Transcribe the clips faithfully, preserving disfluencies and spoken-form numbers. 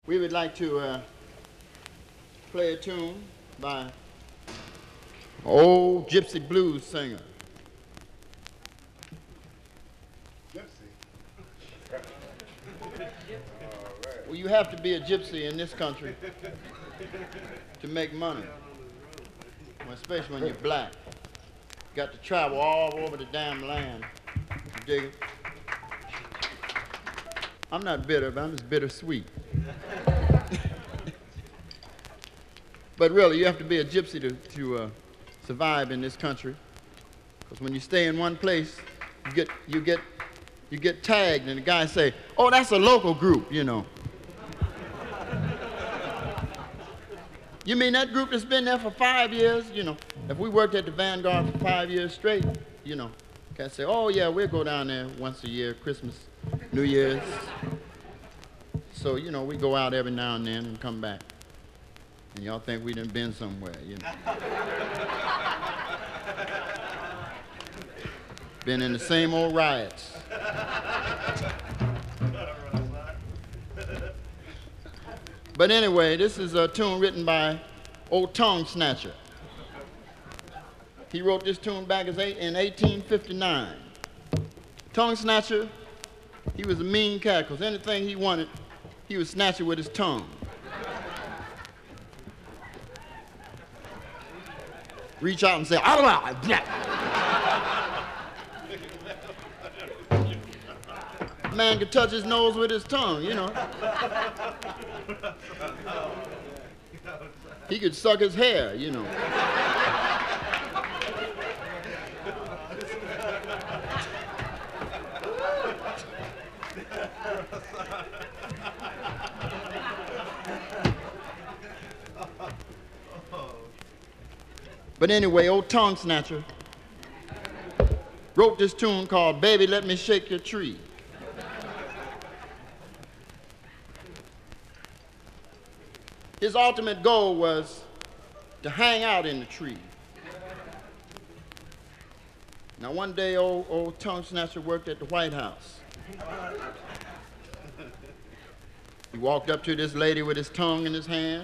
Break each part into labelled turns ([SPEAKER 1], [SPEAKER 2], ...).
[SPEAKER 1] we would like to uh, play a tune by an old gypsy blues singer. Well, you have to be a gypsy in this country to make money, well, especially when you're black. You got to travel all over the damn land. You dig it? I'm not bitter, but I'm just bittersweet. But really, you have to be a gypsy to, to uh, survive in this country. Because when you stay in one place, you get, you get, you get tagged, and the guys say, "Oh, that's a local group," you know. You mean that group that's been there for five years? You know, if we worked at the Vanguard for five years straight, you know, can't say, "Oh yeah, we'll go down there once a year, Christmas, New Year's." So, you know, we go out every now and then and come back. And y'all think we done been somewhere, you know. Been in the same old riots. But anyway, this is a tune written by old Tongue Snatcher. He wrote this tune back in eighteen fifty-nine. Tongue Snatcher, he was a mean cat, because anything he wanted, he would snatch it with his tongue. Reach out and say, "Ah, man could touch his nose with his tongue, you know. He could suck his hair, you know. But anyway, old Tongue Snatcher wrote this tune called "Baby, Let Me Shake Your Tree." His ultimate goal was to hang out in the tree. Now one day, old, old Tongue Snatcher worked at the White House. He walked up to this lady with his tongue in his hand.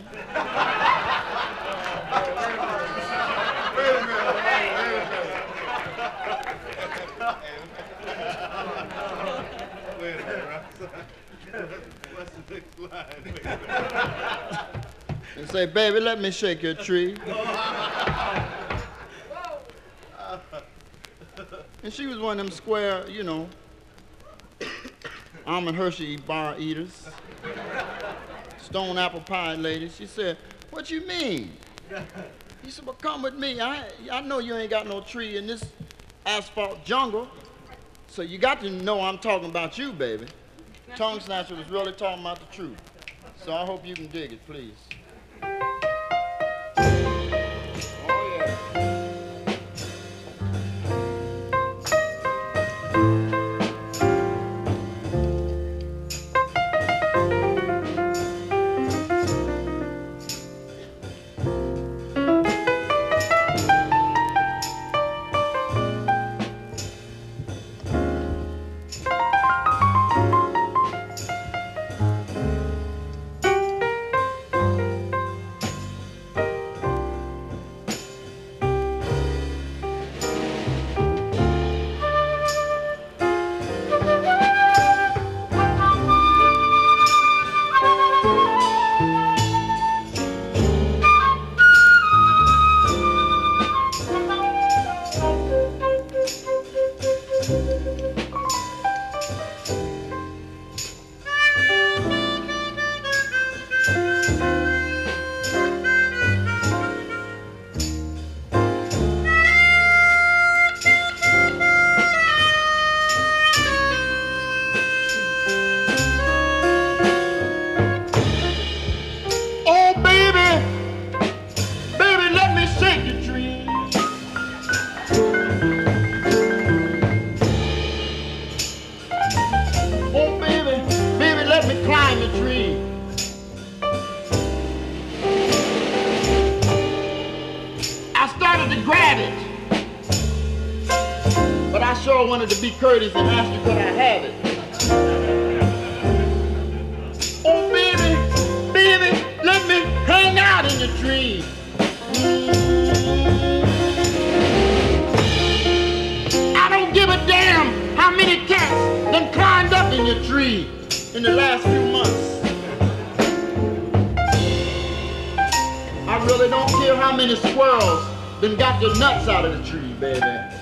[SPEAKER 1] And say, "Baby, let me shake your tree." And she was one of them square, you know, almond Hershey bar eaters, stone apple pie lady. She said, "What you mean?" He said, "Well, come with me. I, I know you ain't got no tree in this asphalt jungle, so you got to know I'm talking about you, baby." Tongue Snatcher was really talking about the truth. So I hope you can dig it, please. sure wanted to be courteous and ask you could I have it. Oh, baby, in the last few months. I really don't care how many squirrels done got the nuts out of the tree, baby.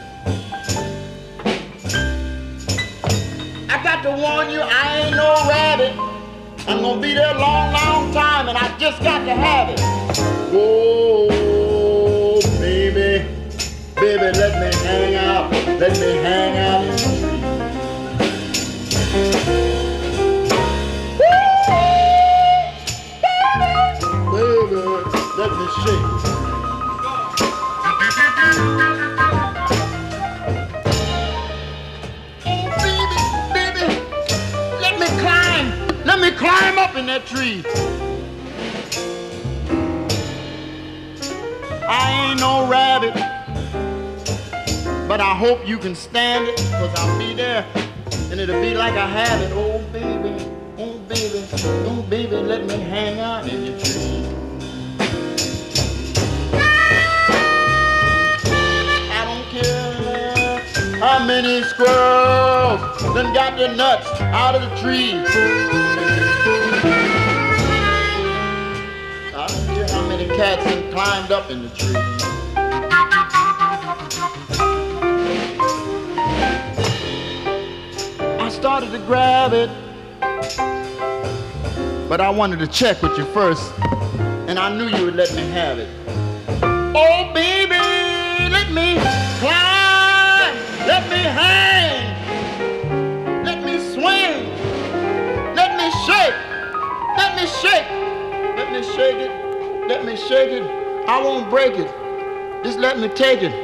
[SPEAKER 1] I got to warn you, I ain't no rabbit. I'm gonna be there a long, long time, and I just got to have it. Whoa, baby, baby, let me hang out, let me hang out in the tree. Woo, baby, let me shake. Let me climb up in that tree. I ain't no rabbit, but I hope you can stand it, because I'll be there, and it'll be like I have it. Oh, baby, oh, baby, oh, baby, let me hang out in your tree. I don't care how many squirrels done got the nuts out of the tree. I don't care how many cats have climbed up in the tree. I started to grab it, but I wanted to check with you first, and I knew you would let me have it. Oh, baby, let me climb, let me hang, let me swing, let me shake, let me shake. Let me shake it, let me shake it. I won't break it. Just let me take it.